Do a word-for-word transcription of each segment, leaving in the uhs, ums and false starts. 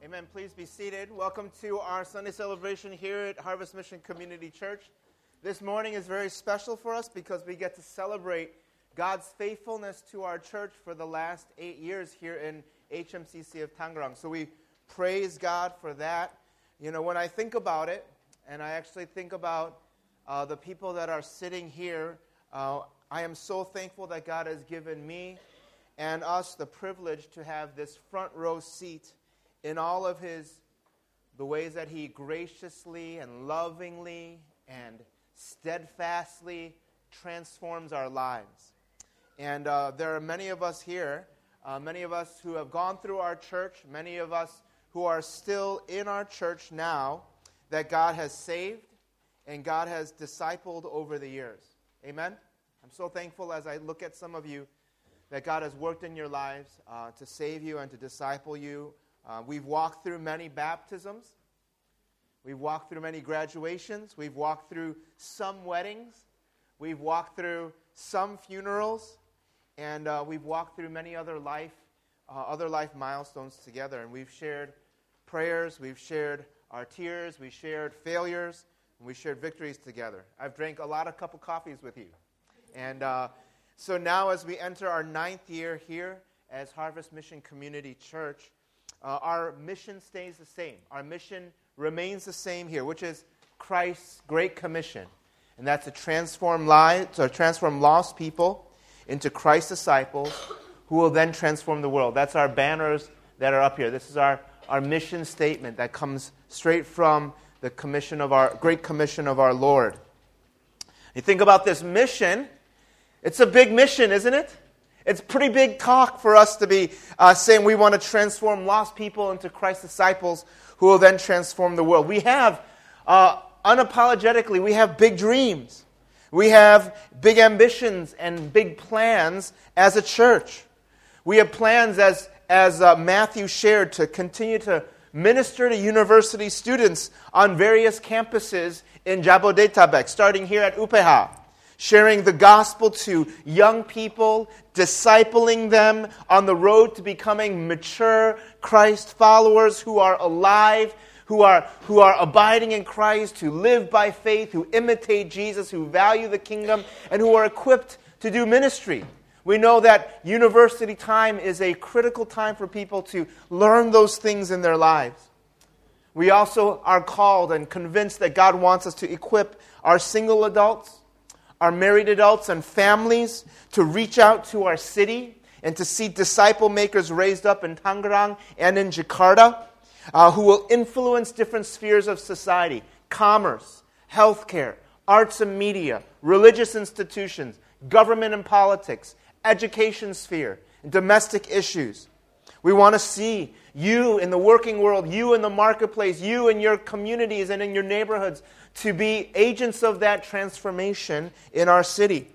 Amen. Please be seated. Welcome to our Sunday celebration here at Harvest Mission Community Church. This morning is very special for us because we get to celebrate God's faithfulness to our church for the last eight years here in H M C C of Tangerang. So we praise God for that. You know, when I think about it, and I actually think about uh, the people that are sitting here, uh, I am so thankful that God has given me and us the privilege to have this front row seat in all of his, the ways that he graciously and lovingly and steadfastly transforms our lives. And uh, there are many of us here, uh, many of us who have gone through our church, many of us who are still in our church now, that God has saved and God has discipled over the years. Amen? I'm so thankful as I look at some of you that God has worked in your lives uh, to save you and to disciple you. Uh, we've walked through many baptisms. We've walked through many graduations. We've walked through some weddings. We've walked through some funerals. And uh, we've walked through many other life, uh, other life milestones together. And we've shared prayers. We've shared our tears. We've shared failures. And we've shared victories together. I've drank a lot of cup of coffees with you. And uh, so now as we enter our ninth year here as Harvest Mission Community Church, Uh, our mission stays the same. Our mission remains the same here, which is Christ's Great Commission. And that's to transform lives, to transform lost people into Christ's disciples who will then transform the world. That's our banners that are up here. This is our, our mission statement that comes straight from the commission of our Great Commission of our Lord. You think about this mission, it's a big mission, isn't it? It's pretty big talk for us to be uh, saying we want to transform lost people into Christ's disciples who will then transform the world. We have, uh, unapologetically, we have big dreams. We have big ambitions and big plans as a church. We have plans, as, as uh, Matthew shared, to continue to minister to university students on various campuses in Jabodetabek, starting here at U P H A. Sharing the gospel to young people, discipling them on the road to becoming mature Christ followers who are alive, who are, who are abiding in Christ, who live by faith, who imitate Jesus, who value the kingdom, and who are equipped to do ministry. We know that university time is a critical time for people to learn those things in their lives. We also are called and convinced that God wants us to equip our single adults, our married adults and families to reach out to our city and to see disciple makers raised up in Tangerang and in Jakarta uh, who will influence different spheres of society: commerce, healthcare, arts and media, religious institutions, government and politics, education sphere, and domestic issues. We want to see you in the working world, you in the marketplace, you in your communities and in your neighborhoods to be agents of that transformation in our city.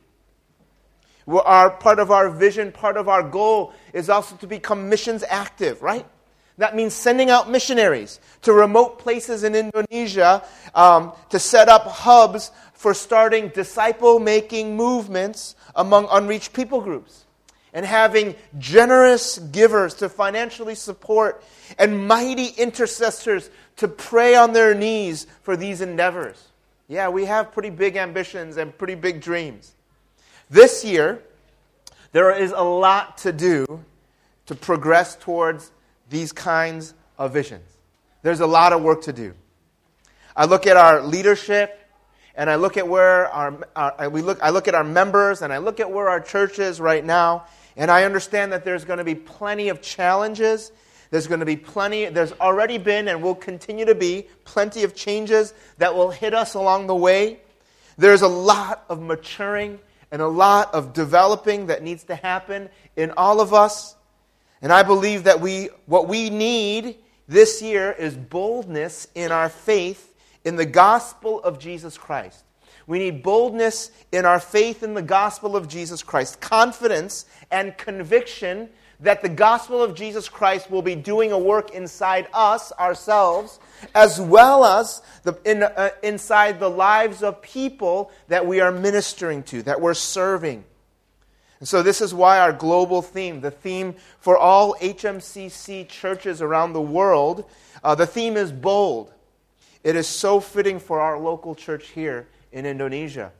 Our, part of our vision, part of our goal is also to become missions active, right? That means sending out missionaries to remote places in Indonesia um, to set up hubs for starting disciple-making movements among unreached people groups. And having generous givers to financially support and mighty intercessors to pray on their knees for these endeavors. Yeah, we have pretty big ambitions and pretty big dreams. This year, there is a lot to do to progress towards these kinds of visions. There's a lot of work to do. I look at our leadership, and I look at where our, our we look. I look at our members, and I look at where our church is right now. And I understand that there's going to be plenty of challenges. There's going to be plenty, there's already been and will continue to be plenty of changes that will hit us along the way. There's a lot of maturing and a lot of developing that needs to happen in all of us. And I believe that we, what we need this year is boldness in our faith in the gospel of Jesus Christ. We need boldness in our faith in the gospel of Jesus Christ. Confidence and conviction that the gospel of Jesus Christ will be doing a work inside us, ourselves, as well as the, in, uh, inside the lives of people that we are ministering to, that we're serving. And so this is why our global theme, the theme for all H M C C churches around the world, uh, the theme is bold. It is so fitting for our local church here in Indonesia.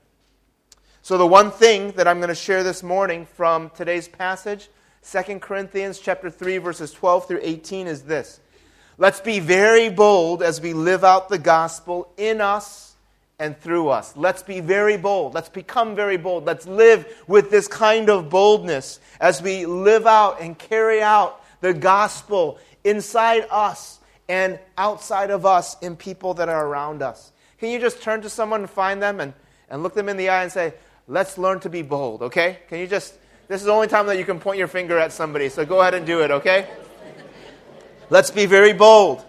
So the one thing that I'm going to share this morning from today's passage, Second Corinthians chapter three, verses twelve through eighteen, is this. Let's be very bold as we live out the gospel in us and through us. Let's be very bold. Let's become very bold. Let's live with this kind of boldness as we live out and carry out the gospel inside us and outside of us in people that are around us. Can you just turn to someone and find them and, and look them in the eye and say, let's learn to be bold, okay? Can you just, this is the only time that you can point your finger at somebody, so go ahead and do it, okay? Let's be very bold.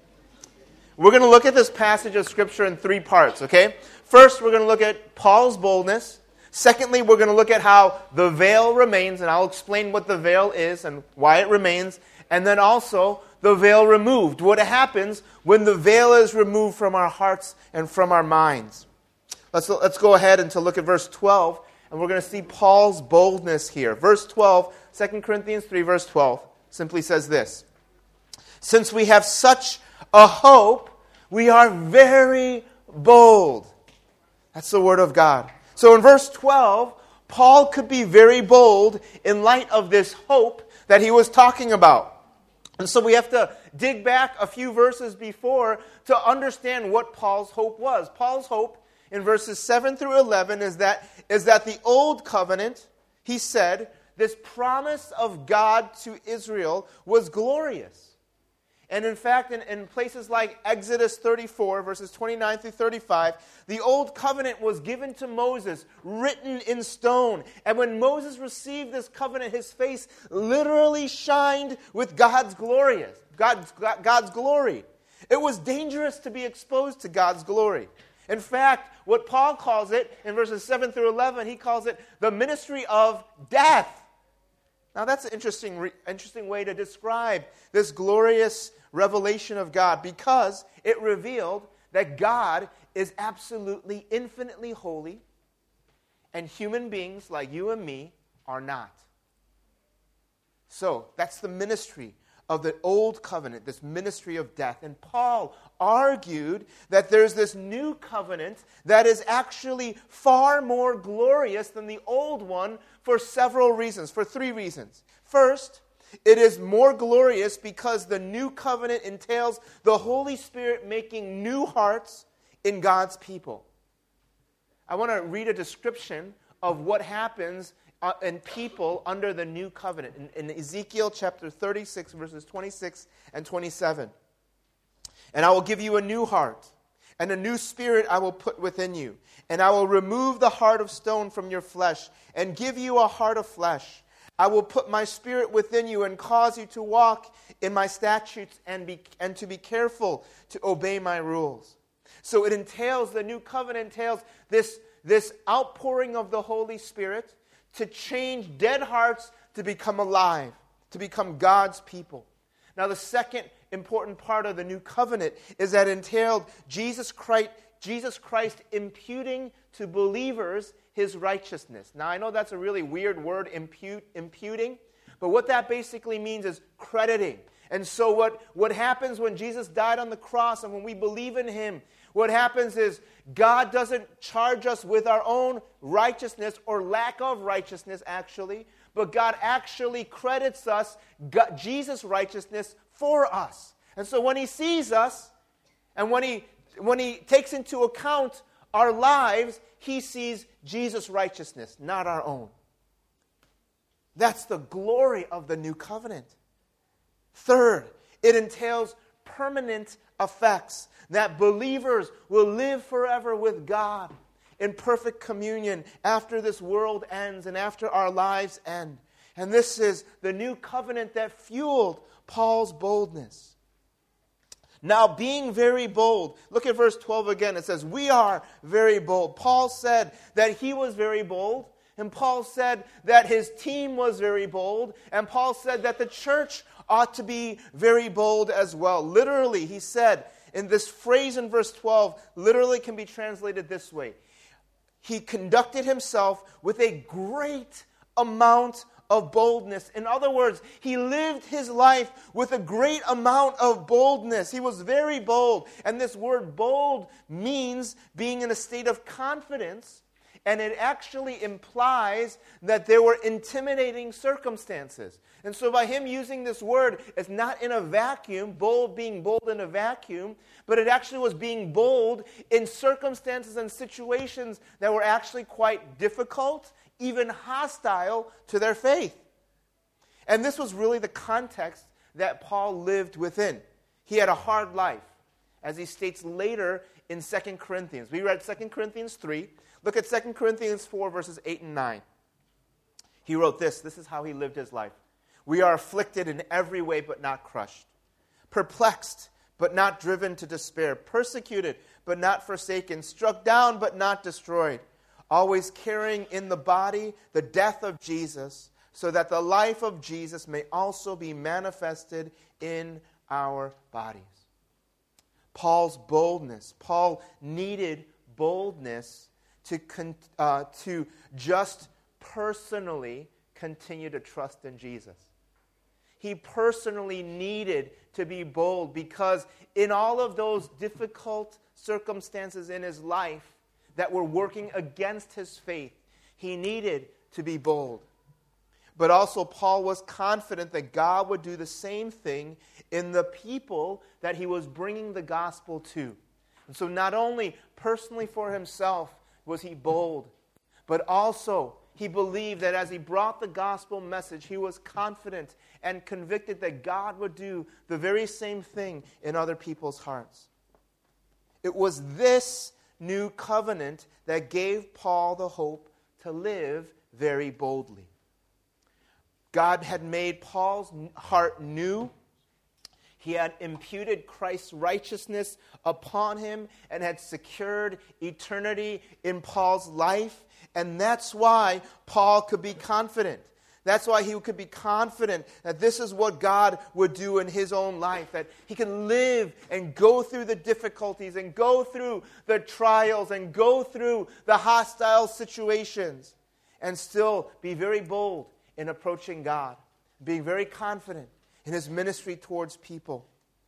We're going to look at this passage of Scripture in three parts, okay? First, we're going to look at Paul's boldness. Secondly, we're going to look at how the veil remains, and I'll explain what the veil is and why it remains. And then also, the veil removed, what happens when the veil is removed from our hearts and from our minds. Let's, let's go ahead and to look at verse twelve, and we're going to see Paul's boldness here. Verse twelve, Second Corinthians three, verse twelve, simply says this. Since we have such a hope, we are very bold. That's the word of God. So in verse twelve, Paul could be very bold in light of this hope that he was talking about. And so we have to dig back a few verses before to understand what Paul's hope was. Paul's hope in verses seven through eleven is that, is that the old covenant, he said, this promise of God to Israel was glorious. And in fact, in, in places like Exodus thirty-four, verses twenty-nine through thirty-five, the old covenant was given to Moses, written in stone. And when Moses received this covenant, his face literally shined with God's glorious, God's, God's glory. It was dangerous to be exposed to God's glory. In fact, what Paul calls it, in verses seven through eleven, he calls it the ministry of death. Now that's an interesting, interesting way to describe this glorious revelation of God, because it revealed that God is absolutely, infinitely holy, and human beings like you and me are not. So that's the ministry of the old covenant, this ministry of death. And Paul argued that there's this new covenant that is actually far more glorious than the old one for several reasons, for three reasons. First, it is more glorious because the new covenant entails the Holy Spirit making new hearts in God's people. I want to read a description of what happens uh, in people under the new covenant. In, in Ezekiel chapter thirty-six, verses twenty-six and twenty-seven. And I will give you a new heart, and a new spirit I will put within you. And I will remove the heart of stone from your flesh, and give you a heart of flesh. I will put my spirit within you and cause you to walk in my statutes and be and to be careful to obey my rules. So it entails, the new covenant entails this, this outpouring of the Holy Spirit to change dead hearts to become alive, to become God's people. Now the second important part of the new covenant is that it entailed Jesus Christ, Jesus Christ imputing to believers his righteousness. Now, I know that's a really weird word, impute, imputing, but what that basically means is crediting. And so what, what happens when Jesus died on the cross and when we believe in him, what happens is God doesn't charge us with our own righteousness or lack of righteousness, actually, but God actually credits us, God, Jesus' righteousness, for us. And so when he sees us and when he, when he takes into account our lives, he sees Jesus' righteousness, not our own. That's the glory of the new covenant. Third, it entails permanent effects, that believers will live forever with God in perfect communion after this world ends and after our lives end. And this is the new covenant that fueled Paul's boldness. Now, being very bold, look at verse twelve again. It says, we are very bold. Paul said that he was very bold, and Paul said that his team was very bold, and Paul said that the church ought to be very bold as well. Literally, he said, in this phrase in verse twelve, literally can be translated this way. He conducted himself with a great amount of boldness. In other words, he lived his life with a great amount of boldness. He was very bold. And this word bold means being in a state of confidence, and it actually implies that there were intimidating circumstances. And so by him using this word, it's not in a vacuum, bold being bold in a vacuum, but it actually was being bold in circumstances and situations that were actually quite difficult, even hostile to their faith. And this was really the context that Paul lived within. He had a hard life, as he states later in Second Corinthians. We read Second Corinthians three. Look at Second Corinthians four, verses eight and nine. He wrote this. This is how he lived his life. We are afflicted in every way, but not crushed. Perplexed, but not driven to despair. Persecuted, but not forsaken. Struck down, but not destroyed. Always carrying in the body the death of Jesus, so that the life of Jesus may also be manifested in our bodies. Paul's boldness. Paul needed boldness to, con- uh, to just personally continue to trust in Jesus. He personally needed to be bold because in all of those difficult circumstances in his life that were working against his faith, he needed to be bold. But also Paul was confident that God would do the same thing in the people that he was bringing the gospel to. And so not only personally for himself was he bold, but also he believed that as he brought the gospel message, he was confident and convicted that God would do the very same thing in other people's hearts. It was this new covenant that gave Paul the hope to live very boldly. God had made Paul's heart new. He had imputed Christ's righteousness upon him and had secured eternity in Paul's life. And that's why Paul could be confident. That's why he could be confident that this is what God would do in his own life, that he can live and go through the difficulties and go through the trials and go through the hostile situations and still be very bold in approaching God, being very confident in his ministry towards people.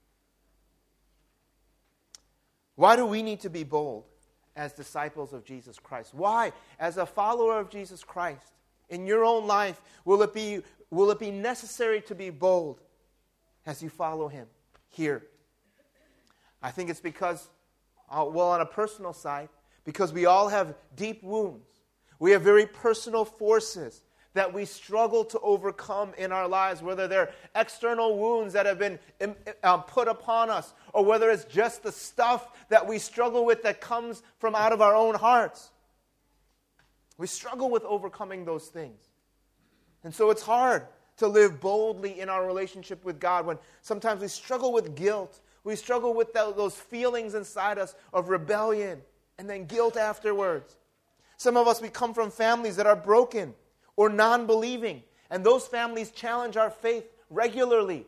Why do we need to be bold as disciples of Jesus Christ? Why, as a follower of Jesus Christ, in your own life, will it be, will it be necessary to be bold as you follow him here? I think it's because, uh, well, on a personal side, because we all have deep wounds. We have very personal forces that we struggle to overcome in our lives, whether they're external wounds that have been uh, put upon us, or whether it's just the stuff that we struggle with that comes from out of our own hearts. We struggle with overcoming those things. And so it's hard to live boldly in our relationship with God when sometimes we struggle with guilt. We struggle with those feelings inside us of rebellion and then guilt afterwards. Some of us, we come from families that are broken or non-believing, and those families challenge our faith regularly.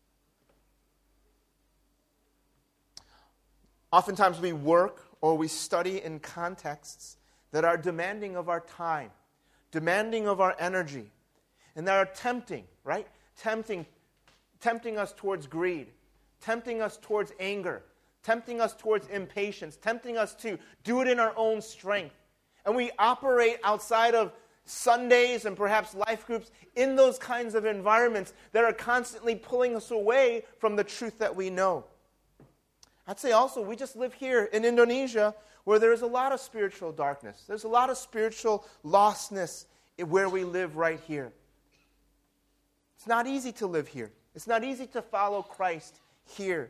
Oftentimes we work or we study in contexts that are demanding of our time, demanding of our energy, and that are tempting, right? Tempting, tempting us towards greed, tempting us towards anger, tempting us towards impatience, tempting us to do it in our own strength. And we operate outside of Sundays and perhaps life groups in those kinds of environments that are constantly pulling us away from the truth that we know. I'd say also we just live here in Indonesia where there's a lot of spiritual darkness. There's a lot of spiritual lostness where we live right here. It's not easy to live here. It's not easy to follow Christ here.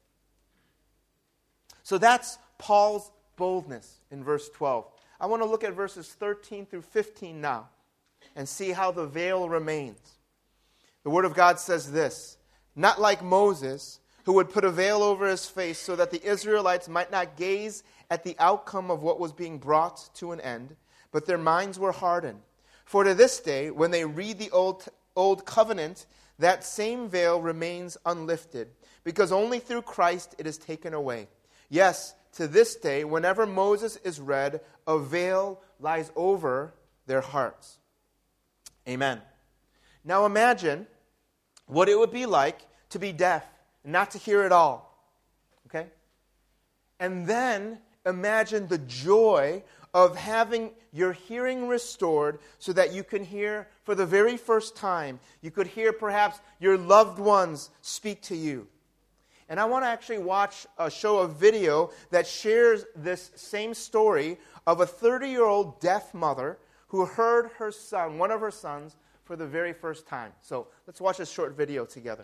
So that's Paul's boldness in verse twelve. I want to look at verses thirteen through fifteen now and see how the veil remains. The Word of God says this, "Not like Moses, who would put a veil over his face so that the Israelites might not gaze at the outcome of what was being brought to an end, but their minds were hardened. For to this day, when they read the Old, old Covenant, that same veil remains unlifted, because only through Christ it is taken away. Yes, to this day, whenever Moses is read, a veil lies over their hearts." Amen. Now imagine what it would be like to be deaf and not to hear at all. Okay? And then imagine the joy of having your hearing restored so that you can hear for the very first time. You could hear perhaps your loved ones speak to you. And I want to actually watch a show of video that shares this same story of a thirty-year-old deaf mother who heard her son, one of her sons, for the very first time. So let's watch this short video together.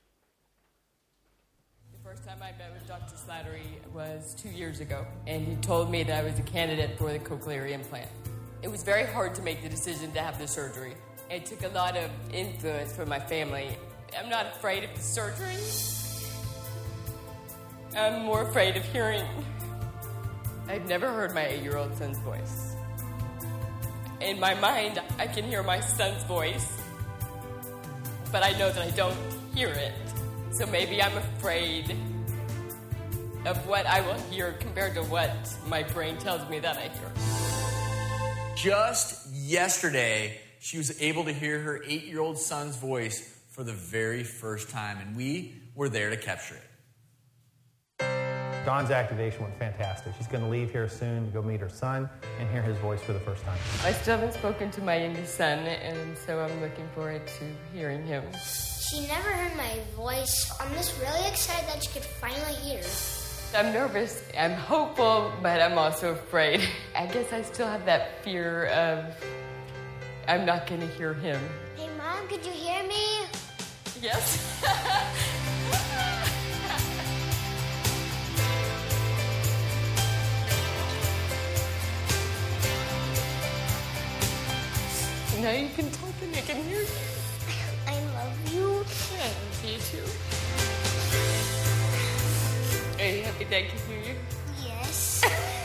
The first time I met with Doctor Slattery was two years ago, and he told me that I was a candidate for the cochlear implant. It was very hard to make the decision to have the surgery. It took a lot of influence from my family. I'm not afraid of the surgery. I'm more afraid of hearing. I've never heard my eight-year-old son's voice. In my mind, I can hear my son's voice, but I know that I don't hear it. So maybe I'm afraid of what I will hear compared to what my brain tells me that I hear. Just yesterday, she was able to hear her eight-year-old son's voice for the very first time, and we were there to capture it. Dawn's activation went fantastic. She's going to leave here soon to go meet her son and hear his voice for the first time. I still haven't spoken to my youngest son, and so I'm looking forward to hearing him. She never heard my voice. I'm just really excited that she could finally hear. I'm nervous, I'm hopeful, but I'm also afraid. I guess I still have that fear of I'm not going to hear him. Hey, Mom, could you hear me? Yes. Now you can talk and I can hear you. I love you. And you too. Are you happy Dad can hear you? Yes.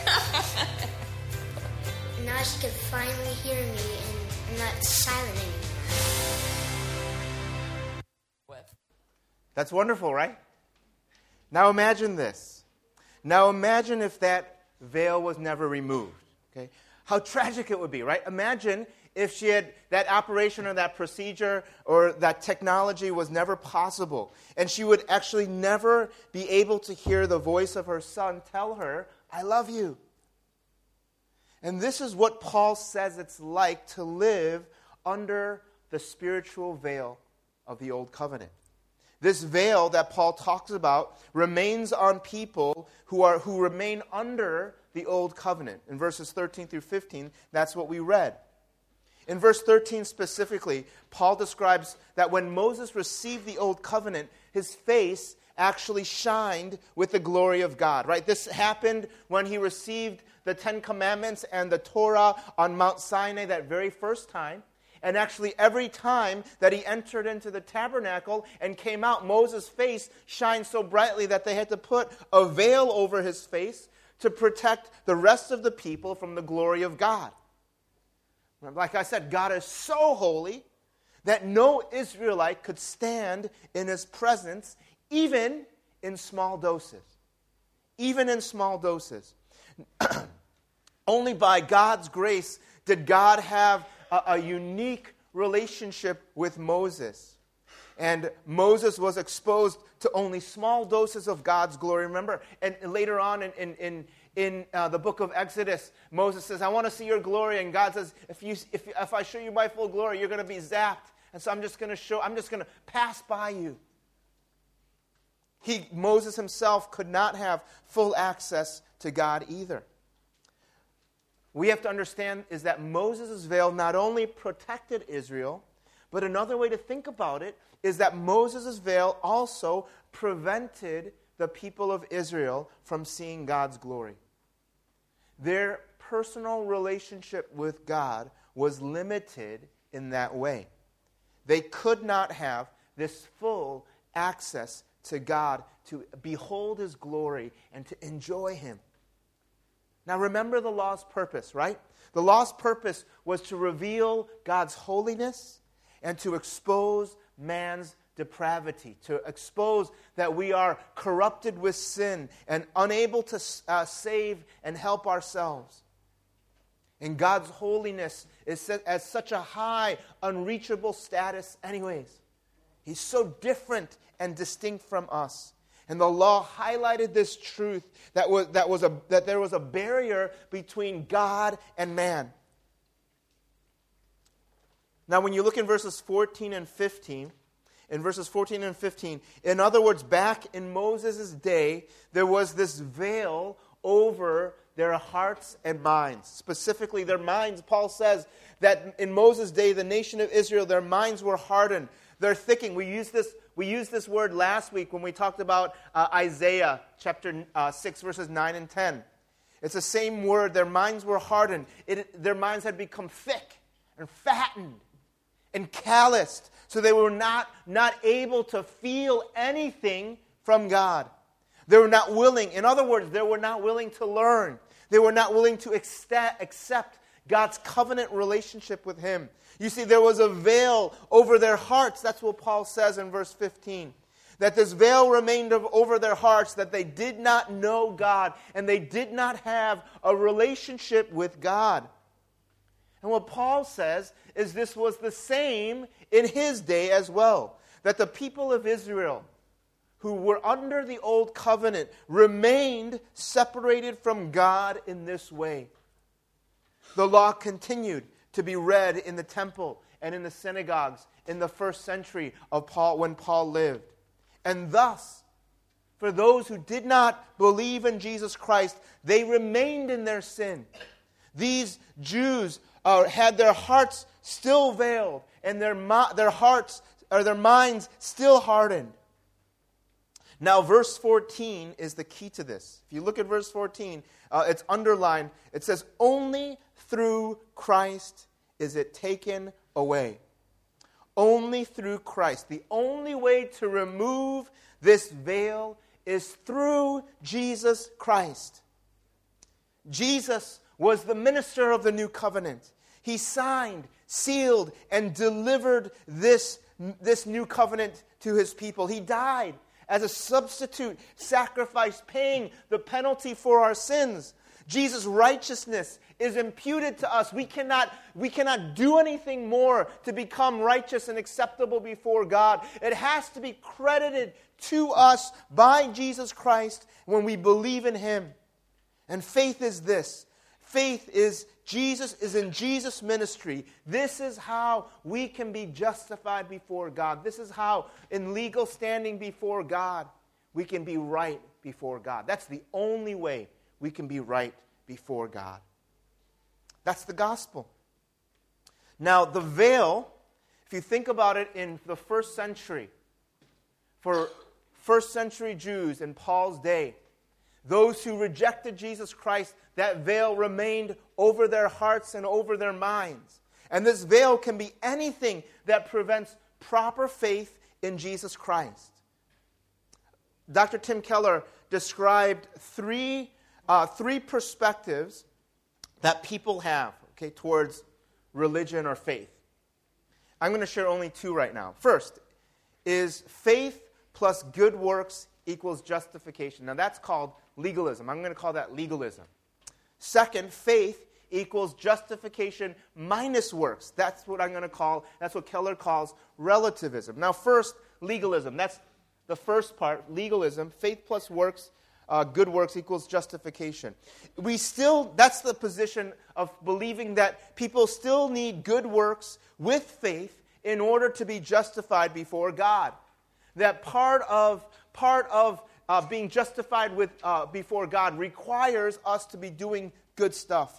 Now she can finally hear me and I'm not silent anymore. What? That's wonderful, right? Now imagine this. Now imagine if that veil was never removed. Okay? How tragic it would be, right? Imagine if she had that operation or that procedure or that technology was never possible, and she would actually never be able to hear the voice of her son tell her, I love you. And this is what Paul says it's like to live under the spiritual veil of the Old Covenant. This veil that Paul talks about remains on people who are who remain under the Old Covenant. In verses thirteen through fifteen, that's what we read. In verse thirteen specifically, Paul describes that when Moses received the Old Covenant, his face actually shined with the glory of God, right? This happened when he received the Ten Commandments and the Torah on Mount Sinai that very first time. And actually every time that he entered into the tabernacle and came out, Moses' face shined so brightly that they had to put a veil over his face to protect the rest of the people from the glory of God. Like I said, God is so holy that no Israelite could stand in his presence, even in small doses. Even in small doses. Only by God's grace did God have a, a unique relationship with Moses. And Moses was exposed to only small doses of God's glory. Remember, and later on in, in, in In uh, the book of Exodus, Moses says, I want to see your glory. And God says, if you if, if I show you my full glory, you're going to be zapped. And so I'm just going to show, I'm just going to pass by you. He, Moses himself could not have full access to God either. We have to understand is that Moses' veil not only protected Israel, but another way to think about it is that Moses' veil also prevented the people of Israel from seeing God's glory. Their personal relationship with God was limited in that way. They could not have this full access to God to behold his glory and to enjoy him. Now remember the law's purpose, right? The law's purpose was to reveal God's holiness and to expose man's depravity, to expose that we are corrupted with sin and unable to uh, save and help ourselves. And God's holiness is set at such a high, unreachable status anyways. He's so different and distinct from us. And the law highlighted this truth that was, that was a, that there was a barrier between God and man. Now, when you look in verses fourteen and fifteen, in verses fourteen and fifteen, in other words, back in Moses' day, there was this veil over their hearts and minds. Specifically, their minds. Paul says that in Moses' day, the nation of Israel, their minds were hardened. Their thinking. We used this, we used this word last week when we talked about uh, Isaiah chapter uh, six, verses nine and ten. It's the same word. Their minds were hardened. It, their minds had become thick and fattened and calloused, so they were not, not able to feel anything from God. They were not willing. In other words, they were not willing to learn. They were not willing to accept God's covenant relationship with Him. You see, there was a veil over their hearts. That's what Paul says in verse fifteen. That this veil remained over their hearts, that they did not know God, and they did not have a relationship with God. And what Paul says is this was the same in his day as well. That the people of Israel, who were under the old covenant, remained separated from God in this way. The law continued to be read in the temple and in the synagogues in the first century of Paul, when Paul lived. And thus, for those who did not believe in Jesus Christ, they remained in their sin. These Jews uh, had their hearts still veiled and their their hearts or their minds still hardened. Now, verse fourteen is the key to this. If you look at verse fourteen, uh, it's underlined. It says, "Only through Christ is it taken away." Only through Christ. The only way to remove this veil is through Jesus Christ. Jesus was the minister of the new covenant. He signed, sealed, and delivered this, this new covenant to His people. He died as a substitute sacrifice, paying the penalty for our sins. Jesus' righteousness is imputed to us. We cannot, we cannot do anything more to become righteous and acceptable before God. It has to be credited to us by Jesus Christ when we believe in Him. And faith is this. Faith is Jesus is in Jesus' ministry. This is how we can be justified before God. This is how, in legal standing before God, we can be right before God. That's the only way we can be right before God. That's the gospel. Now, the veil, if you think about it in the first century, for first century Jews in Paul's day, those who rejected Jesus Christ, that veil remained over their hearts and over their minds. And this veil can be anything that prevents proper faith in Jesus Christ. Doctor Tim Keller described three, uh, three perspectives that people have, okay, towards religion or faith. I'm going to share only two right now. First is faith plus good works equals justification. Now that's called legalism. I'm going to call that legalism. Second, faith equals justification minus works. That's what I'm going to call, that's what Keller calls relativism. Now first, legalism. That's the first part, legalism. Faith plus works, uh, good works equals justification. We still, that's the position of believing that people still need good works with faith in order to be justified before God. That part of, part of Uh, being justified with uh, before God requires us to be doing good stuff.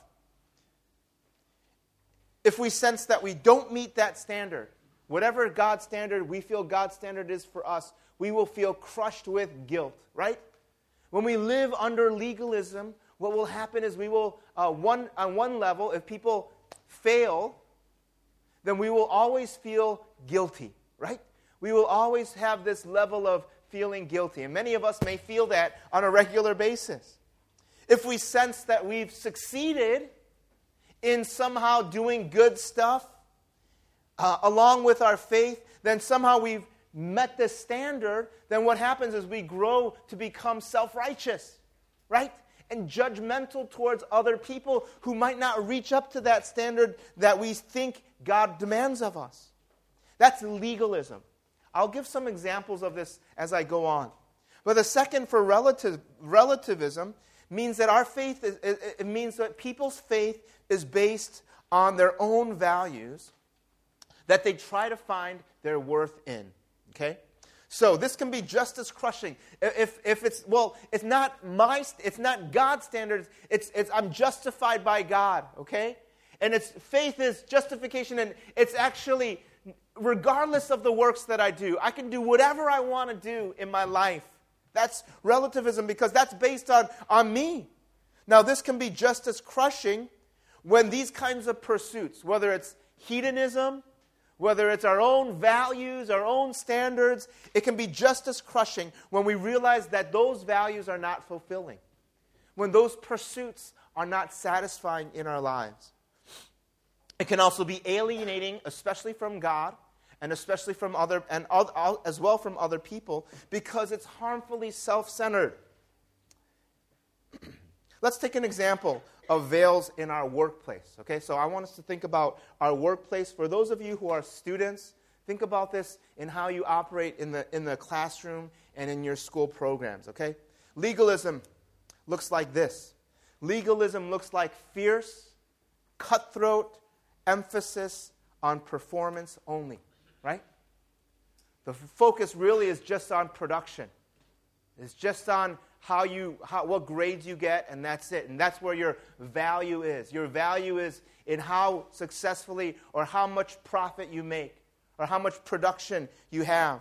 If we sense that we don't meet that standard, whatever God's standard we feel God's standard is for us, we will feel crushed with guilt, right? When we live under legalism, what will happen is we will, uh, one on one level, if people fail, then we will always feel guilty, right? We will always have this level of feeling guilty. And many of us may feel that on a regular basis. If we sense that we've succeeded in somehow doing good stuff uh, along with our faith, then somehow we've met this standard, then what happens is we grow to become self-righteous, right? and judgmental towards other people who might not reach up to that standard that we think God demands of us. That's legalism. I'll give some examples of this as I go on. But the second, for relative, relativism, means that our faith, is, it, it means that people's faith is based on their own values that they try to find their worth in. Okay? So this can be just as crushing. If, if it's, well, it's not my, it's not God's standards. It's, it's, I'm justified by God, okay? And it's, faith is justification, and it's actually, regardless of the works that I do, I can do whatever I want to do in my life. That's relativism, because that's based on, on me. Now, this can be just as crushing when these kinds of pursuits, whether it's hedonism, whether it's our own values, our own standards, it can be just as crushing when we realize that those values are not fulfilling, when those pursuits are not satisfying in our lives. It can also be alienating, especially from God, and especially from other, and as well from other people, because it's harmfully self-centered. Let's take an example of veils in our workplace. Okay, so I want us to think about our workplace. For those of you who are students, think about this in how you operate in the in the classroom and in your school programs. Okay, legalism looks like this. Legalism looks like fierce, cutthroat emphasis on performance only. Right? The focus really is just on production. It's just on how you, how, what grades you get, and that's it. And that's where your value is. Your value is in how successfully or how much profit you make or how much production you have.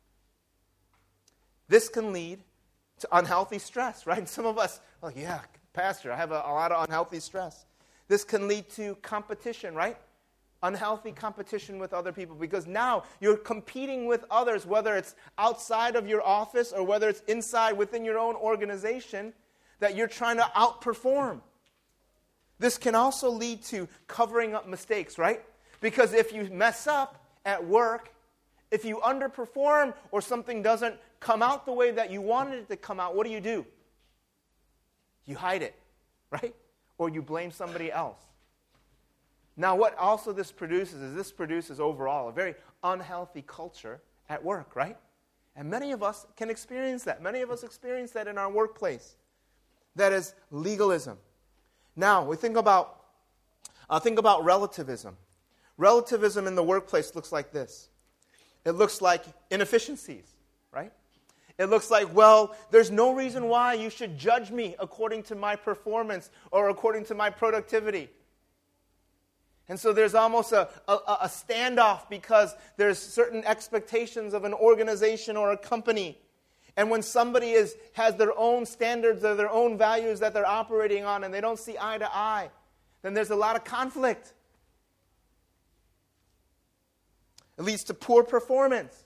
This can lead to unhealthy stress, right? And some of us, like, yeah, Pastor, I have a, a lot of unhealthy stress. This can lead to competition, right? Unhealthy competition with other people, because now you're competing with others, whether it's outside of your office or whether it's inside within your own organization, that you're trying to outperform. This can also lead to covering up mistakes, right? Because if you mess up at work, if you underperform or something doesn't come out the way that you wanted it to come out, what do you do? You hide it, right? Or you blame somebody else. Now, what also this produces is this produces overall a very unhealthy culture at work, right? And many of us can experience that. Many of us experience that in our workplace. That is legalism. Now, we think about uh, think about relativism. Relativism in the workplace looks like this. It looks like inefficiencies, right? It looks like, well, there's no reason why you should judge me according to my performance or according to my productivity. And so there's almost a, a, a standoff because there's certain expectations of an organization or a company. And when somebody is has their own standards or their own values that they're operating on and they don't see eye to eye, then there's a lot of conflict. It leads to poor performance.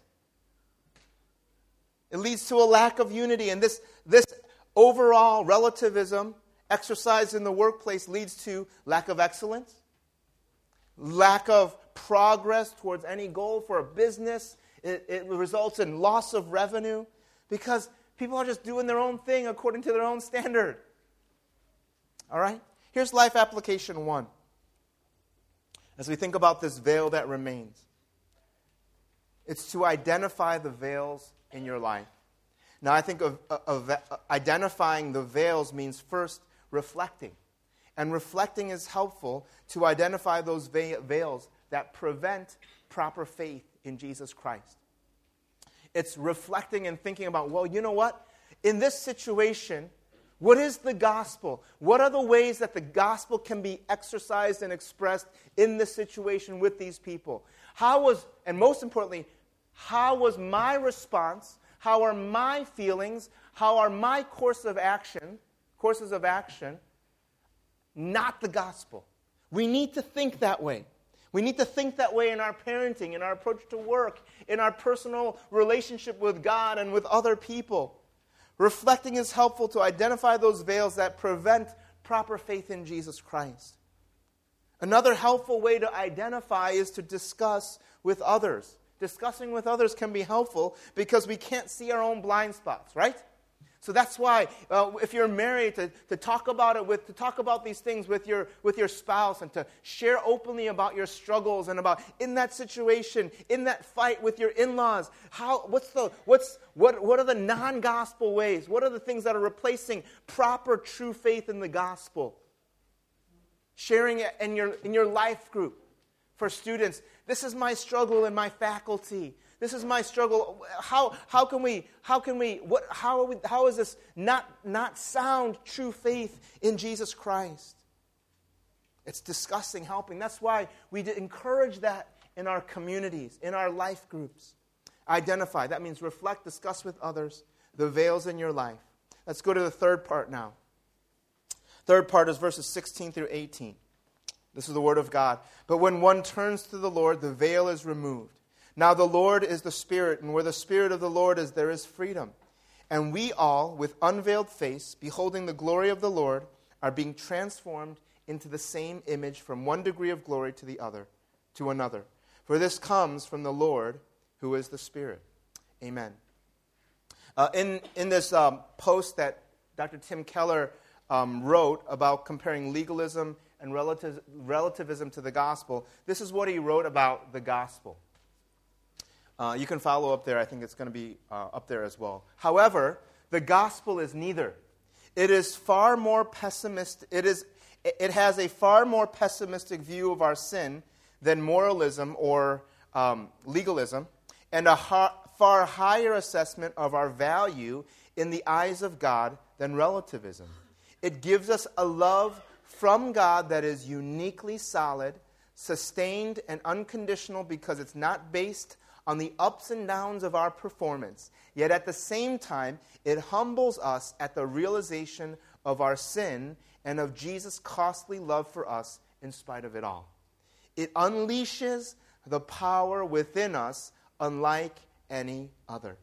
It leads to a lack of unity. And this, this overall relativism exercised in the workplace leads to lack of excellence, lack of progress towards any goal for a business. It, it results in loss of revenue because people are just doing their own thing according to their own standard. All right? Here's life application one. As we think about this veil that remains, it's to identify the veils in your life. Now, I think of, of, of identifying the veils means first reflecting. And reflecting is helpful to identify those veils that prevent proper faith in Jesus Christ. It's reflecting and thinking about, well, you know what? In this situation, what is the gospel? What are the ways that the gospel can be exercised and expressed in this situation with these people? How was, and most importantly, how was my response? How are my feelings? How are my course of action, courses of action, not the gospel? We need to think that way. We need to think that way in our parenting, in our approach to work, in our personal relationship with God and with other people. Reflecting is helpful to identify those veils that prevent proper faith in Jesus Christ. Another helpful way to identify is to discuss with others. Discussing with others can be helpful because we can't see our own blind spots, right? So that's why, uh, if you're married, to, to talk about it with, to talk about these things with your with your spouse, and to share openly about your struggles and about in that situation, in that fight with your in-laws. How? What's the? What's what? What are the non-gospel ways? What are the things that are replacing proper, true faith in the gospel? Sharing it in your in your life group for students. This is my struggle in my faculty. This is my struggle. How how can we how can we what how are we, how is this not not sound true faith in Jesus Christ? It's discussing, helping. That's why we encourage that in our communities, in our life groups. Identify. That means reflect, discuss with others the veils in your life. Let's go to the third part now. Third part is verses sixteen through eighteen. This is the word of God. But when one turns to the Lord, the veil is removed. Now the Lord is the Spirit, and where the Spirit of the Lord is, there is freedom. And we all, with unveiled face, beholding the glory of the Lord, are being transformed into the same image from one degree of glory to the other, to another. For this comes from the Lord, who is the Spirit. Amen. Uh, in, in this um, post that Doctor Tim Keller um, wrote about comparing legalism and relativ- relativism to the gospel, this is what he wrote about the gospel. Uh, you can follow up there. I think it's going to be uh, up there as well. However, the gospel is neither. It is far more pessimistic. It is. It has a far more pessimistic view of our sin than moralism or um, legalism, and a ha- far higher assessment of our value in the eyes of God than relativism. It gives us a love from God that is uniquely solid, sustained, and unconditional because it's not based on the ups and downs of our performance. Yet at the same time, it humbles us at the realization of our sin and of Jesus' costly love for us in spite of it all. It unleashes the power within us unlike any other.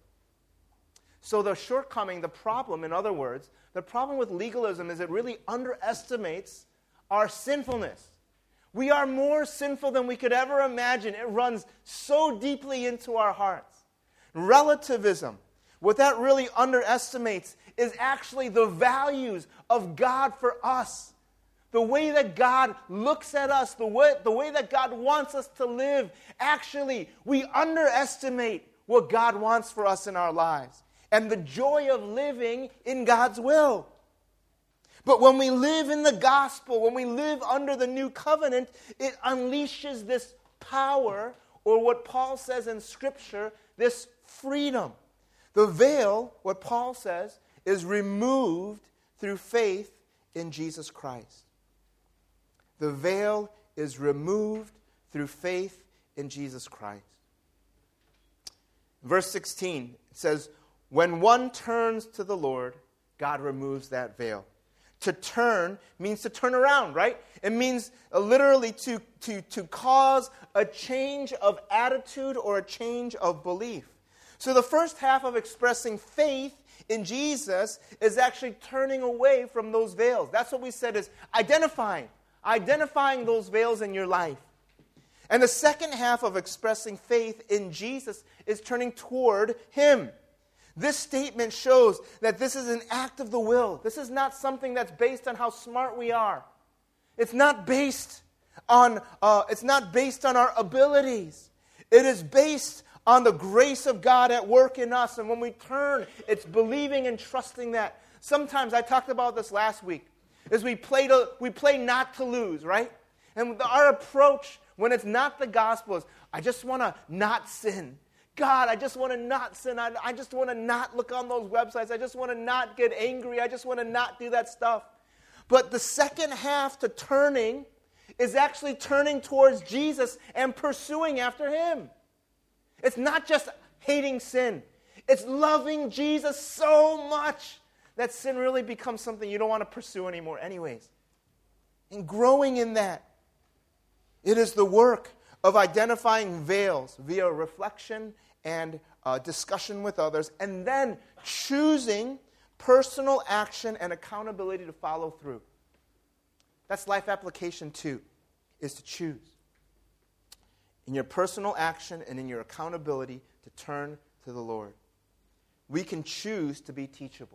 So the shortcoming, the problem, in other words, the problem with legalism is it really underestimates our sinfulness. We are more sinful than we could ever imagine. It runs so deeply into our hearts. Relativism, what that really underestimates is actually the values of God for us. The way that God looks at us, the way, the way that God wants us to live. Actually, we underestimate what God wants for us in our lives and the joy of living in God's will. But when we live in the gospel, when we live under the new covenant, it unleashes this power, or what Paul says in Scripture, this freedom. The veil, what Paul says, is removed through faith in Jesus Christ. The veil is removed through faith in Jesus Christ. Verse sixteen, it says, when one turns to the Lord, God removes that veil. To turn means to turn around, right? It means uh, literally to, to, to cause a change of attitude or a change of belief. So the first half of expressing faith in Jesus is actually turning away from those veils. That's what we said is identifying. Identifying those veils in your life. And the second half of expressing faith in Jesus is turning toward Him. This statement shows that this is an act of the will. This is not something that's based on how smart we are. It's not based on uh, it's not based on our abilities. It is based on the grace of God at work in us. And when we turn, it's believing and trusting that. Sometimes, I talked about this last week, is we play to, we play not to lose, right? And our approach when it's not the gospel is, I just want to not sin. God, I just want to not sin. I, I just want to not look on those websites. I just want to not get angry. I just want to not do that stuff. But the second half to turning is actually turning towards Jesus and pursuing after Him. It's not just hating sin. It's loving Jesus so much that sin really becomes something you don't want to pursue anymore anyways. And growing in that. It is the work of identifying veils via reflection and uh, discussion with others, and then choosing personal action and accountability to follow through. That's life application two, is to choose. In your personal action and in your accountability to turn to the Lord. We can choose to be teachable.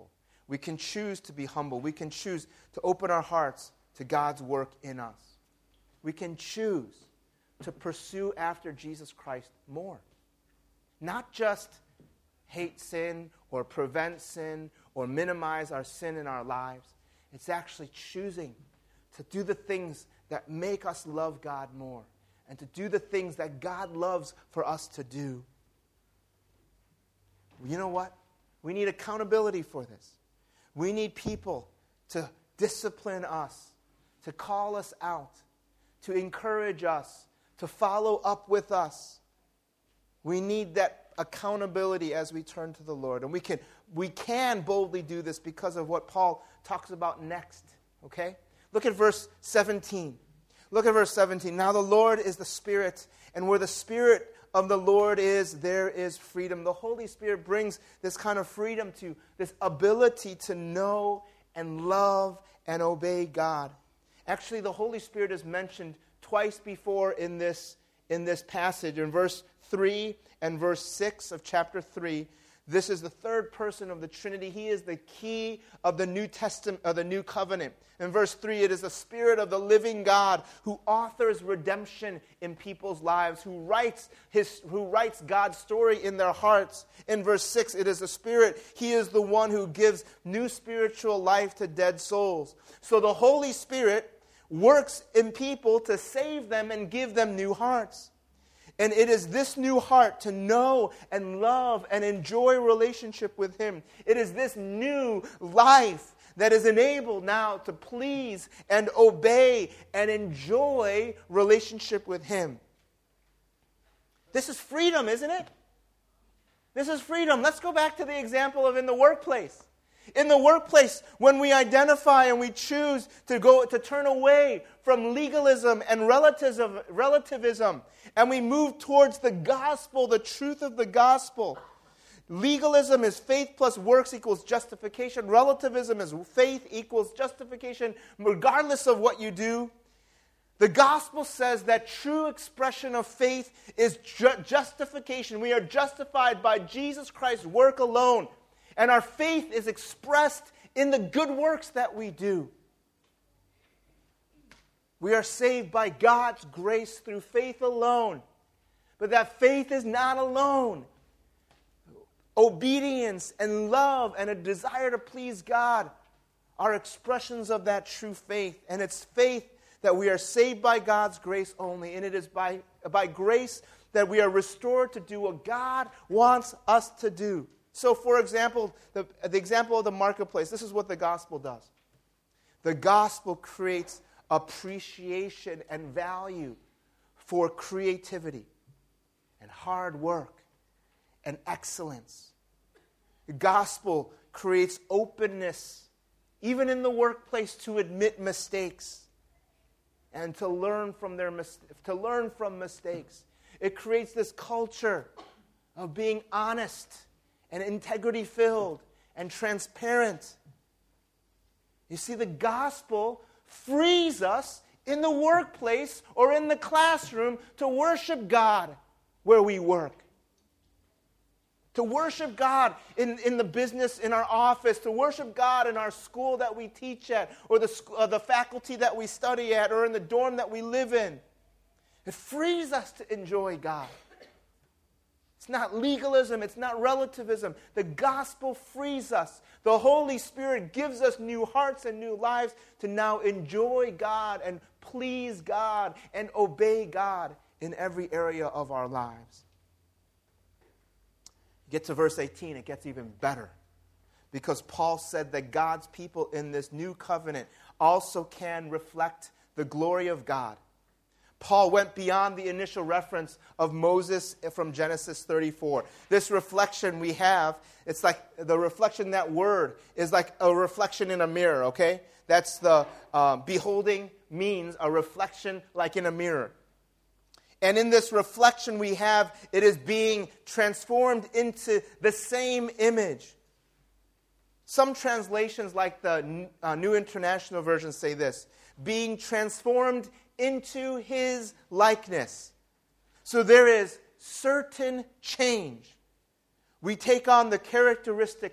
We can choose to be humble. We can choose to open our hearts to God's work in us. We can choose to pursue after Jesus Christ more. Not just hate sin or prevent sin or minimize our sin in our lives. It's actually choosing to do the things that make us love God more and to do the things that God loves for us to do. You know what? We need accountability for this. We need people to discipline us, to call us out, to encourage us, to follow up with us. We need that accountability as we turn to the Lord. And we can we can boldly do this because of what Paul talks about next. Okay? Look at verse seventeen. Look at verse seventeen. Now the Lord is the Spirit, and where the Spirit of the Lord is, there is freedom. The Holy Spirit brings this kind of freedom to this ability to know and love and obey God. Actually, the Holy Spirit is mentioned twice before in this, in this passage. In verse three and verse six of chapter three, this is the third person of the Trinity. He is the key of the New Testament, of the New Covenant. In verse three, it is the Spirit of the living God who authors redemption in people's lives, who writes his, who writes God's story in their hearts. In verse six, it is the Spirit. He is the one who gives new spiritual life to dead souls. So the Holy Spirit works in people to save them and give them new hearts. And it is this new heart to know and love and enjoy relationship with Him. It is this new life that is enabled now to please and obey and enjoy relationship with Him. This is freedom, isn't it? This is freedom. Let's go back to the example of in the workplace. In the workplace, when we identify and we choose to go to turn away from legalism and relativism, relativism, and we move towards the gospel, the truth of the gospel. Legalism is faith plus works equals justification. Relativism is faith equals justification, regardless of what you do. The gospel says that true expression of faith is ju- justification. We are justified by Jesus Christ's work alone. And our faith is expressed in the good works that we do. We are saved by God's grace through faith alone. But that faith is not alone. Obedience and love and a desire to please God are expressions of that true faith. And it's faith that we are saved by God's grace only. And it is by, by grace that we are restored to do what God wants us to do. So, for example, the, the example of the marketplace, this is what the gospel does. The gospel creates appreciation and value for creativity and hard work and excellence. The gospel creates openness, even in the workplace, to admit mistakes and to learn from their mis- to learn from mistakes. It creates this culture of being honest and integrity-filled and transparent. You see, the gospel frees us in the workplace or in the classroom to worship God where we work. To worship God in, in the business, in our office, to worship God in our school that we teach at, or the, uh, the faculty that we study at, or in the dorm that we live in. It frees us to enjoy God. It's not legalism. It's not relativism. The gospel frees us. The Holy Spirit gives us new hearts and new lives to now enjoy God and please God and obey God in every area of our lives. Get to verse eighteen, it gets even better. Because Paul said that God's people in this new covenant also can reflect the glory of God. Paul went beyond the initial reference of Moses from Genesis thirty-four. This reflection we have, it's like the reflection, that word is like a reflection in a mirror, okay? That's the uh, beholding means a reflection like in a mirror. And in this reflection we have, it is being transformed into the same image. Some translations, like the uh, New International Version, say this: being transformed into His likeness. So there is certain change. We take on the characteristics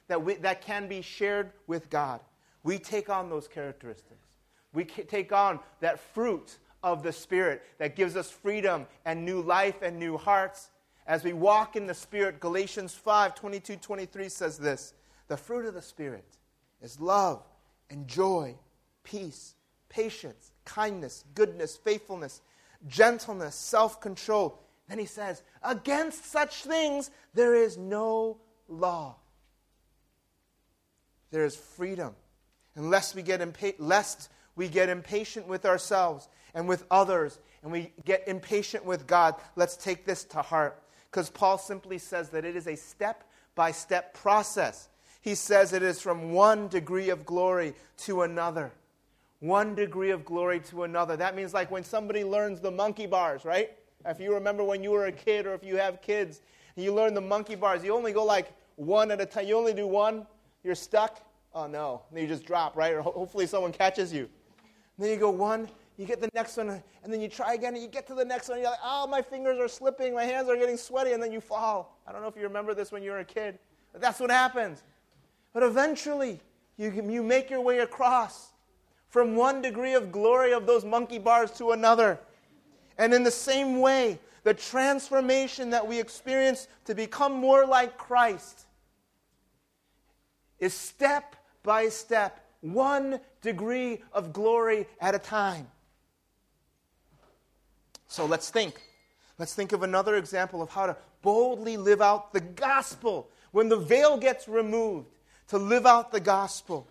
that, we, that can be shared with God. We take on those characteristics. We take on that fruit of the Spirit that gives us freedom and new life and new hearts. As we walk in the Spirit, Galatians five, twenty-two, twenty-three says this, the fruit of the Spirit is love and joy, peace, patience, kindness, goodness, faithfulness, gentleness, self-control. Then he says, against such things there is no law. There is freedom. Unless we get impa- lest we get impatient with ourselves and with others, and we get impatient with God, let's take this to heart. Because Paul simply says that it is a step-by-step process. He says it is from one degree of glory to another. One degree of glory to another. That means like when somebody learns the monkey bars, right? If you remember when you were a kid or if you have kids, and you learn the monkey bars, you only go like one at a time. You only do one, you're stuck. Oh no, and then you just drop, right? Or ho- hopefully someone catches you. And then you go one, you get the next one, and then you try again, and you get to the next one, and you're like, oh, my fingers are slipping, my hands are getting sweaty, and then you fall. I don't know if you remember this when you were a kid, but that's what happens. But eventually, you, you make your way across from one degree of glory of those monkey bars to another. And in the same way, the transformation that we experience to become more like Christ is step by step, one degree of glory at a time. So let's think. Let's think of another example of how to boldly live out the gospel when the veil gets removed, to live out the gospel.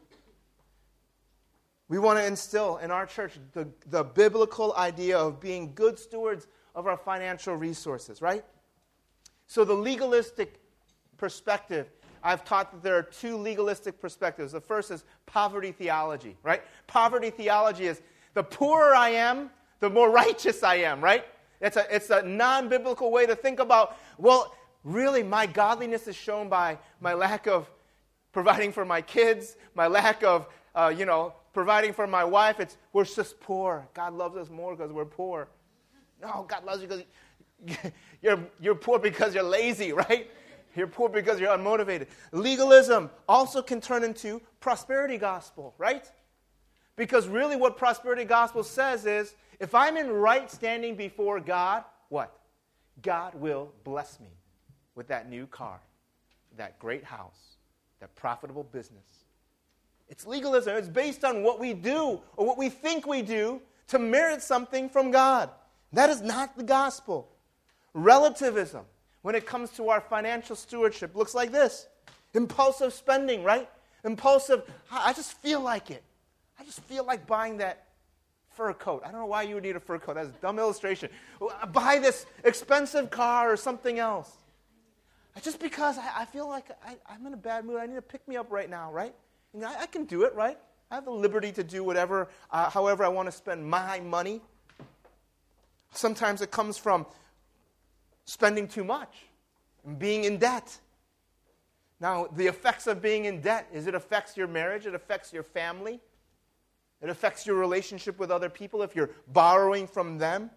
We want to instill in our church the, the biblical idea of being good stewards of our financial resources, right? So the legalistic perspective, I've taught that there are two legalistic perspectives. The first is poverty theology, right? Poverty theology is the poorer I am, the more righteous I am, right? It's a, it's a non-biblical way to think about, well, really my godliness is shown by my lack of providing for my kids, my lack of, uh, you know, providing for my wife. It's we're just poor. God loves us more because we're poor. No, God loves you because you're, you're poor because you're lazy, right? You're poor because you're unmotivated. Legalism also can turn into prosperity gospel, right? Because really what prosperity gospel says is, if I'm in right standing before God, what? God will bless me with that new car, that great house, that profitable business. It's legalism. It's based on what we do or what we think we do to merit something from God. That is not the gospel. Relativism, when it comes to our financial stewardship, looks like this. Impulsive spending, right? Impulsive, I just feel like it. I just feel like buying that fur coat. I don't know why you would need a fur coat. That's a dumb illustration. Buy this expensive car or something else. Just because I, I feel like I, I'm in a bad mood. I need to pick me up right now, right? And I, I can do it, right? I have the liberty to do whatever, uh, however I want to spend my money. Sometimes it comes from spending too much and being in debt. Now, the effects of being in debt is it affects your marriage, it affects your family, it affects your relationship with other people if you're borrowing from them.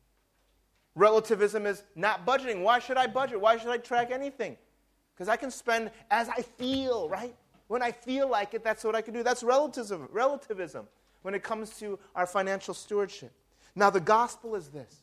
Relativism is not budgeting. Why should I budget? Why should I track anything? Because I can spend as I feel, right? When I feel like it, that's what I can do. That's relativism, relativism when it comes to our financial stewardship. Now, the gospel is this.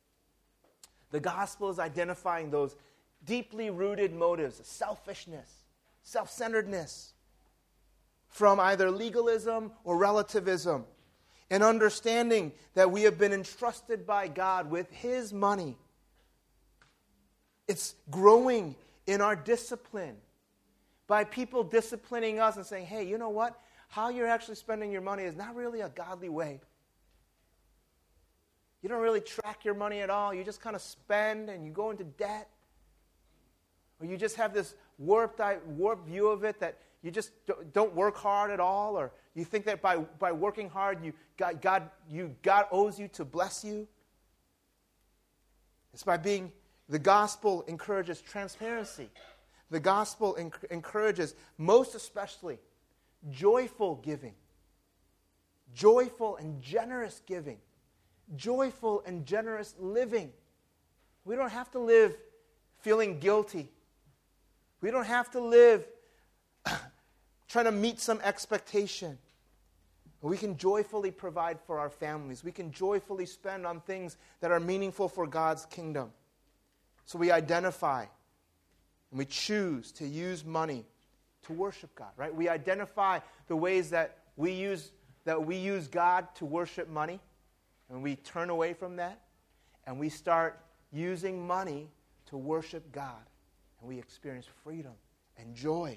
The gospel is identifying those deeply rooted motives, selfishness, self-centeredness, from either legalism or relativism, and understanding that we have been entrusted by God with His money. It's growing in our discipline by people disciplining us and saying, hey, you know what? How you're actually spending your money is not really a godly way. You don't really track your money at all. You just kind of spend and you go into debt. Or you just have this warped, warped view of it that you just don't work hard at all. Or you think that by, by working hard, you God, God, you, God owes you to bless you. It's by being, the gospel encourages transparency. The gospel enc- encourages, most especially, joyful giving. Joyful and generous giving. Joyful and generous living. We don't have to live feeling guilty. We don't have to live trying to meet some expectation. We can joyfully provide for our families. We can joyfully spend on things that are meaningful for God's kingdom. So we identify and we choose to use money to worship God, right? We identify the ways that we use that we use God to worship money, and we turn away from that, and we start using money to worship God, and we experience freedom and joy.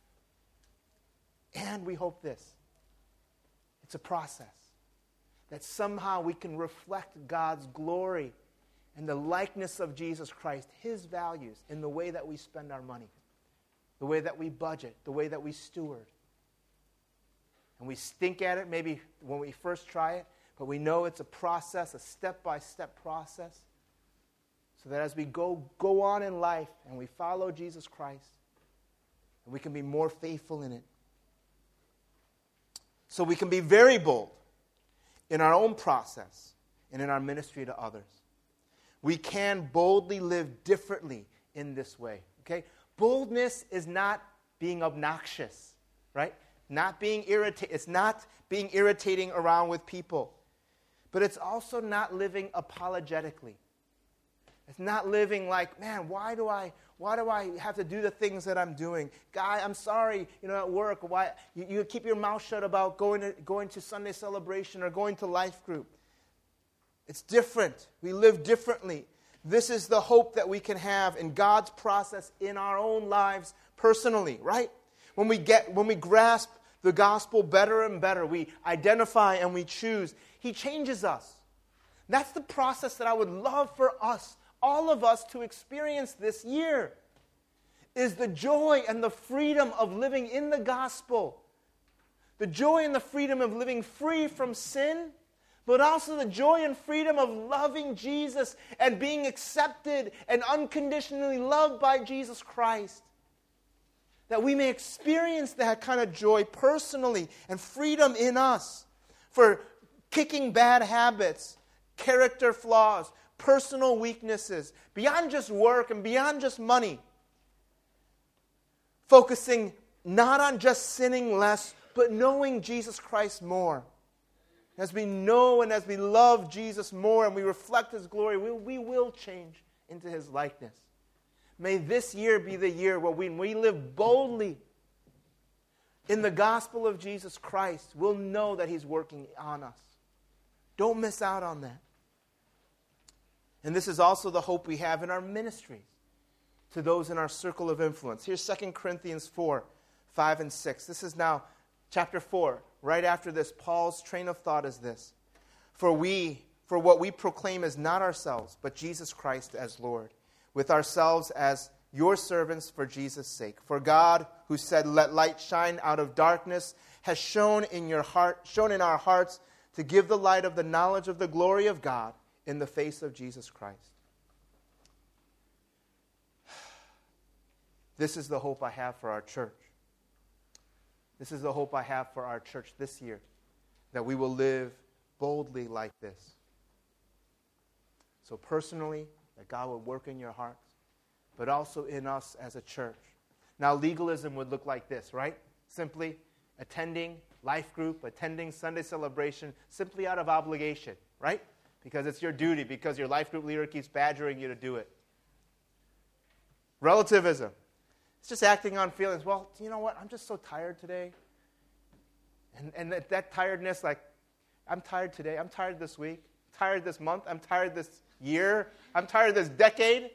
And we hope this. It's a process that somehow we can reflect God's glory and the likeness of Jesus Christ, His values, in the way that we spend our money, the way that we budget, the way that we steward. And we stink at it maybe when we first try it, but we know it's a process, a step-by-step process, so that as we go, go on in life and we follow Jesus Christ, and we can be more faithful in it. So we can be very bold in our own process and in our ministry to others. We can boldly live differently in this way. Okay? Boldness is not being obnoxious, right? Not being irritating. It's not being irritating around with people. But it's also not living apologetically. It's not living like, man, why do I why do I have to do the things that I'm doing? Guy, I'm sorry, you know, at work, why you, you keep your mouth shut about going to going to Sunday celebration or going to life group. It's different. We live differently. This is the hope that we can have in God's process in our own lives personally, right? When we get when we grasp the gospel better and better, we identify and we choose, He changes us. That's the process that I would love for us, all of us, to experience this year, is the joy and the freedom of living in the gospel. The joy and the freedom of living free from sin, but also the joy and freedom of loving Jesus and being accepted and unconditionally loved by Jesus Christ. That we may experience that kind of joy personally and freedom in us for kicking bad habits, character flaws, personal weaknesses, beyond just work and beyond just money. Focusing not on just sinning less, but knowing Jesus Christ more. As we know and as we love Jesus more and we reflect His glory, we, we will change into His likeness. May this year be the year where when we live boldly in the gospel of Jesus Christ, we'll know that He's working on us. Don't miss out on that. And this is also the hope we have in our ministries to those in our circle of influence. Here's Second Corinthians four, five and six. This is now chapter four. Right after this, Paul's train of thought is this. For we, for what we proclaim is not ourselves, but Jesus Christ as Lord, with ourselves as your servants for Jesus' sake. For God, who said, "Let light shine out of darkness," has shown in your heart, shown in our hearts to give the light of the knowledge of the glory of God in the face of Jesus Christ. This is the hope I have for our church. This is the hope I have for our church this year, that we will live boldly like this. So personally, that God will work in your hearts, but also in us as a church. Now, legalism would look like this, right? Simply attending life group, attending Sunday celebration, simply out of obligation, right? Because it's your duty, because your life group leader keeps badgering you to do it. Relativism. It's just acting on feelings. Well, you know what? I'm just so tired today. And, and that, that tiredness, like, I'm tired today. I'm tired this week. I'm tired this month. I'm tired this year. I'm tired this decade.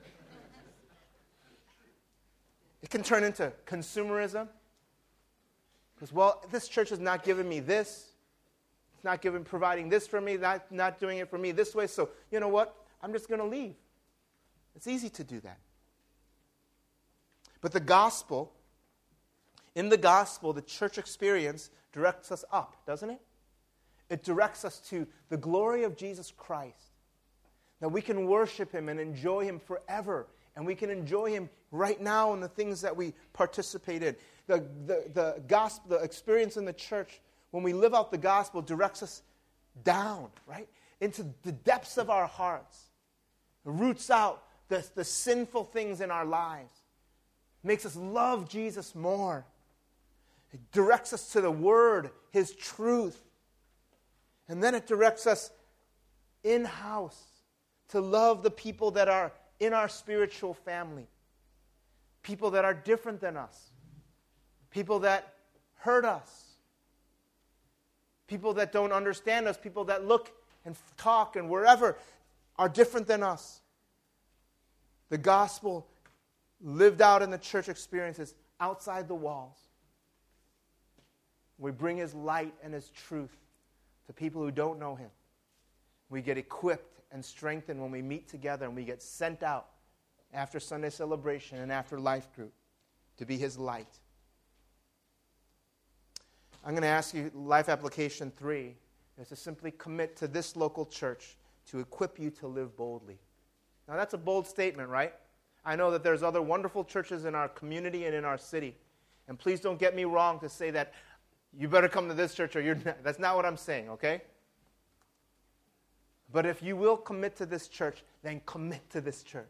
It can turn into consumerism. Because, well, this church is not giving me this. It's not giving, providing this for me, not, not doing it for me this way. So, you know what? I'm just going to leave. It's easy to do that. But the gospel, in the gospel, the church experience directs us up, doesn't it? It directs us to the glory of Jesus Christ. That we can worship Him and enjoy Him forever. And we can enjoy Him right now in the things that we participate in. The, the, the gospel, the experience in the church, when we live out the gospel, directs us down, right? Into the depths of our hearts. It roots out the, the sinful things in our lives. Makes us love Jesus more. It directs us to the Word, His truth. And then it directs us in-house to love the people that are in our spiritual family. People that are different than us. People that hurt us. People that don't understand us. People that look and talk and wherever are different than us. The gospel lived out in the church experiences outside the walls. We bring His light and His truth to people who don't know Him. We get equipped and strengthened when we meet together, and we get sent out after Sunday celebration and after life group to be His light. I'm going to ask you, life application three is to simply commit to this local church to equip you to live boldly. Now that's a bold statement, right? I know that there's other wonderful churches in our community and in our city. And please don't get me wrong to say that you better come to this church or you're not. That's not what I'm saying, okay? But if you will commit to this church, then commit to this church.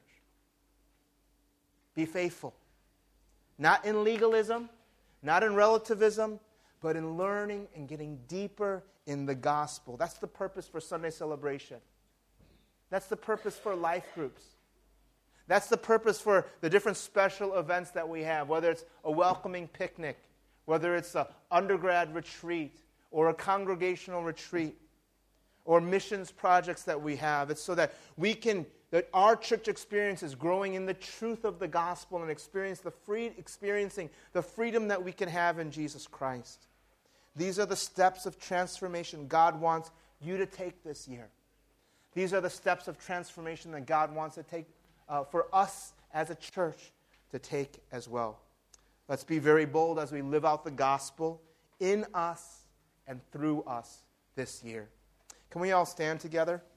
Be faithful. Not in legalism, not in relativism, but in learning and getting deeper in the gospel. That's the purpose for Sunday celebration. That's the purpose for life groups. That's the purpose for the different special events that we have, whether it's a welcoming picnic, whether it's an undergrad retreat or a congregational retreat or missions projects that we have. It's so that we can, that our church experience is growing in the truth of the gospel and experience the free, experiencing the freedom that we can have in Jesus Christ. These are the steps of transformation God wants you to take this year. These are the steps of transformation that God wants to take uh, for us as a church to take as well. Let's be very bold as we live out the gospel in us and through us this year. Can we all stand together?